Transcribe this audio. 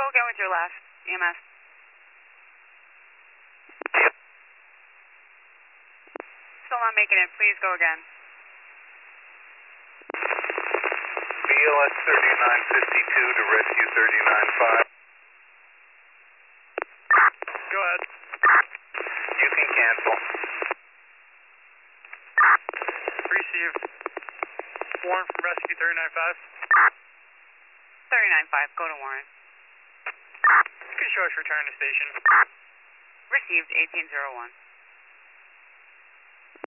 again with your last EMS. Still not making it. Please go again. BLS 3952 to rescue 395. Go ahead. You can cancel. Received. Warren from rescue 395. 395, go to Warren. Good show us return to station. Received 1801.